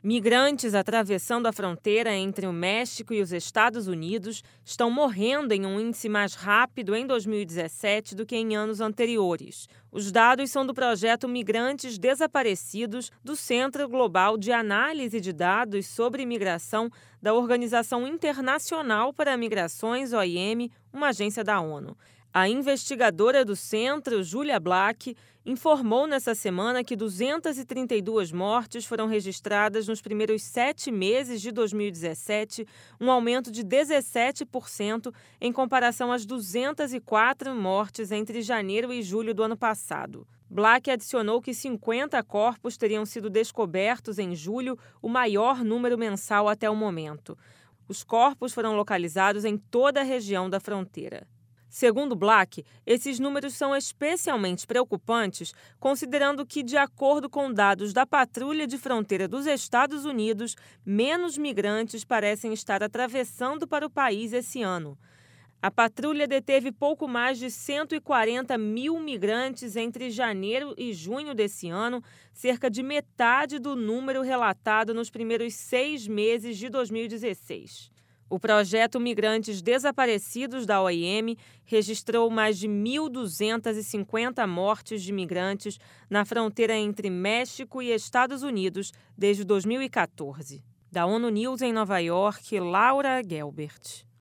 Migrantes atravessando a fronteira entre o México e os Estados Unidos estão morrendo em um índice mais rápido em 2017 do que em anos anteriores. Os dados são do projeto Migrantes Desaparecidos do Centro Global de Análise de Dados sobre Migração da Organização Internacional para Migrações, OIM, uma agência da ONU. A investigadora do centro, Julia Black, informou nessa semana que 232 mortes foram registradas nos primeiros 7 meses de 2017, um aumento de 17% em comparação às 204 mortes entre janeiro e julho do ano passado. Black adicionou que 50 corpos teriam sido descobertos em julho, o maior número mensal até o momento. Os corpos foram localizados em toda a região da fronteira. Segundo Black, esses números são especialmente preocupantes, considerando que, de acordo com dados da Patrulha de Fronteira dos Estados Unidos, menos migrantes parecem estar atravessando para o país esse ano. A patrulha deteve pouco mais de 140 mil migrantes entre janeiro e junho desse ano, cerca de metade do número relatado nos primeiros 6 meses de 2016. O projeto Migrantes Desaparecidos da OIM registrou mais de 1.250 mortes de migrantes na fronteira entre México e Estados Unidos desde 2014. Da ONU News em Nova York, Laura Gelbert.